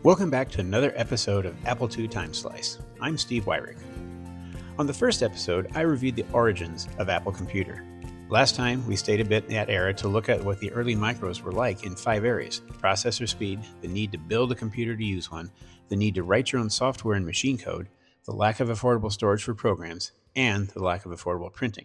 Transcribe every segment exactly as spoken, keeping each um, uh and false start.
Welcome back to another episode of Apple two Time Slice. I'm Steve Wyrick. On the first episode, I reviewed the origins of Apple Computer. Last time, we stayed a bit in that era to look at what the early micros were like in five areas: processor speed, the need to build a computer to use one, the need to write your own software and machine code, the lack of affordable storage for programs, and the lack of affordable printing.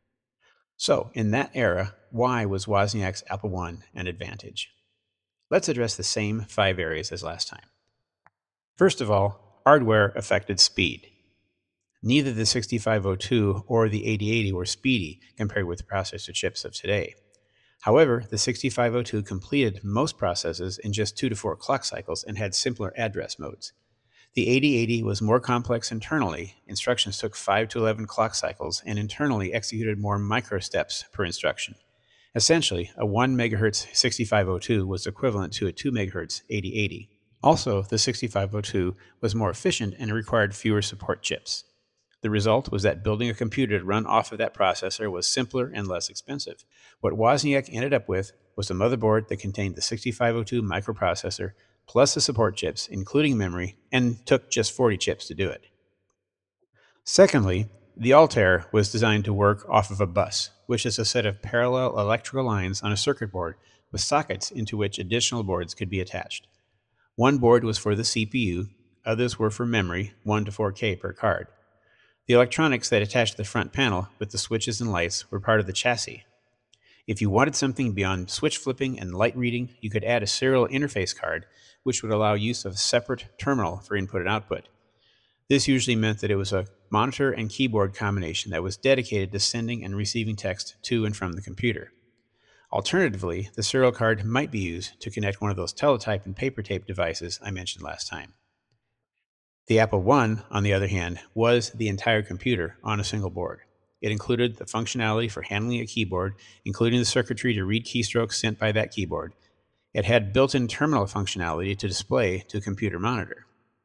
So, in that era, why was Wozniak's Apple one an advantage? Let's address the same five areas as last time. First of all, hardware affected speed. Neither the sixty-five oh two or the eighty eighty were speedy compared with the processor chips of today. However, the sixty-five oh two completed most processes in just two to four clock cycles and had simpler address modes. The eighty eighty was more complex internally. Instructions took five to eleven clock cycles and internally executed more microsteps per instruction. Essentially, a one megahertz sixty-five oh two was equivalent to a two megahertz eighty eighty. Also, the sixty-five oh two was more efficient and required fewer support chips. The result was that building a computer to run off of that processor was simpler and less expensive. What Wozniak ended up with was a motherboard that contained the sixty-five oh two microprocessor plus the support chips, including memory, and took just forty chips to do it. Secondly, the Altair was designed to work off of a bus, which is a set of parallel electrical lines on a circuit board with sockets into which additional boards could be attached. One board was for the C P U, others were for memory, one to four K per card. The electronics that attached the front panel with the switches and lights were part of the chassis. If you wanted something beyond switch flipping and light reading, you could add a serial interface card, which would allow use of a separate terminal for input and output. This usually meant that it was a monitor and keyboard combination that was dedicated to sending and receiving text to and from the computer. Alternatively, the serial card might be used to connect one of those teletype and paper tape devices I mentioned last time. The Apple one, on the other hand, was the entire computer on a single board. It included the functionality for handling a keyboard, including the circuitry to read keystrokes sent by that keyboard. It had built-in terminal functionality to display to a computer monitor.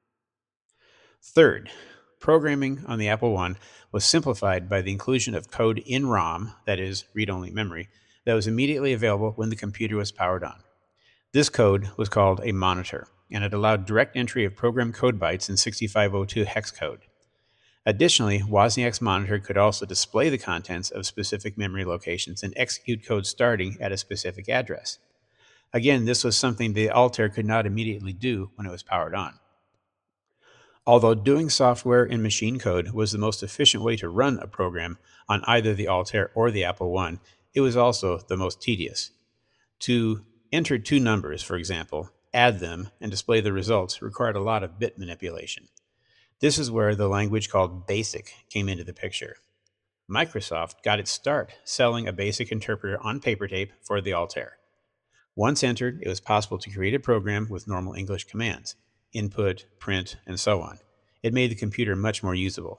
Third, programming on the Apple one was simplified by the inclusion of code in ROM, that is, read-only memory, that was immediately available when the computer was powered on. This code was called a monitor, and it allowed direct entry of program code bytes in sixty-five oh two hex code. Additionally, Wozniak's monitor could also display the contents of specific memory locations and execute code starting at a specific address. Again, this was something the Altair could not immediately do when it was powered on. Although doing software in machine code was the most efficient way to run a program on either the Altair or the Apple one, it was also the most tedious. To enter two numbers, for example, add them, and display the results required a lot of bit manipulation. This is where the language called BASIC came into the picture. Microsoft got its start selling a BASIC interpreter on paper tape for the Altair. Once entered, it was possible to create a program with normal English commands: input, print, and so on. It made the computer much more usable.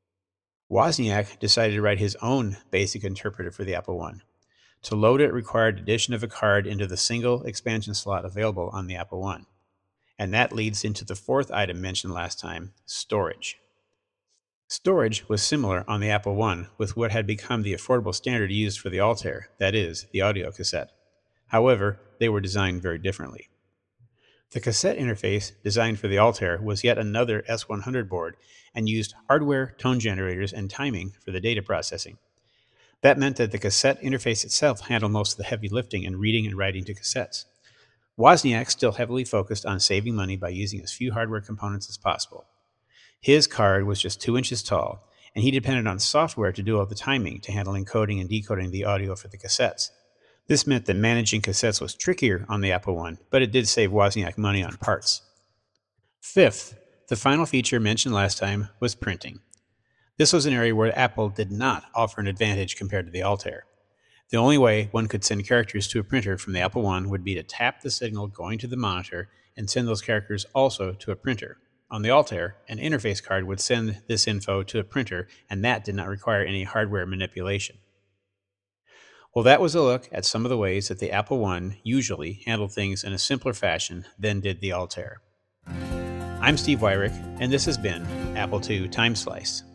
Wozniak decided to write his own BASIC interpreter for the Apple one. To load it required addition of a card into the single expansion slot available on the Apple one. And that leads into the fourth item mentioned last time, storage. Storage was similar on the Apple one with what had become the affordable standard used for the Altair, that is, the audio cassette. However, they were designed very differently. The cassette interface designed for the Altair was yet another S one hundred board and used hardware, tone generators, and timing for the data processing. That meant that the cassette interface itself handled most of the heavy lifting and reading and writing to cassettes. Wozniak still heavily focused on saving money by using as few hardware components as possible. His card was just two inches tall, and he depended on software to do all the timing to handle encoding and decoding the audio for the cassettes. This meant that managing cassettes was trickier on the Apple one, but it did save Wozniak money on parts. Fifth, the final feature mentioned last time was printing. This was an area where Apple did not offer an advantage compared to the Altair. The only way one could send characters to a printer from the Apple one would be to tap the signal going to the monitor and send those characters also to a printer. On the Altair, an interface card would send this info to a printer, and that did not require any hardware manipulation. Well, that was a look at some of the ways that the Apple one usually handled things in a simpler fashion than did the Altair. I'm Steve Wyrick, and this has been Apple two Time Slice.